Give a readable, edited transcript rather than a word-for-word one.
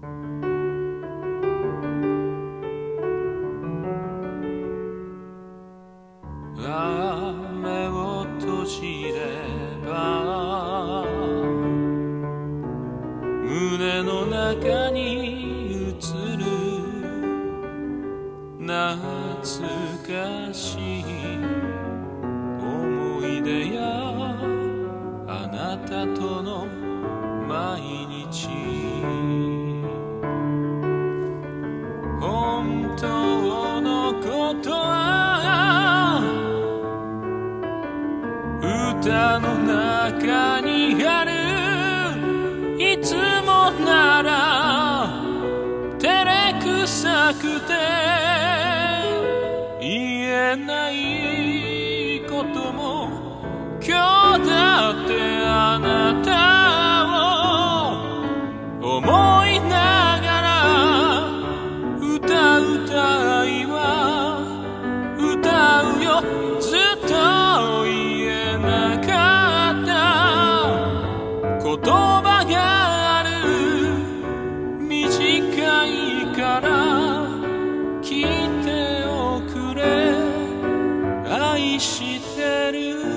目を閉じれば胸の中に映る懐かしい思い出やあなたとの毎日、本当のことは歌の中にある、いつもなら照れくさくて言えないことも今日だってあなたを思いながら歌うたいは歌うよ、ずっと言えなかった言葉がある、短いから聞いておくれ、愛してる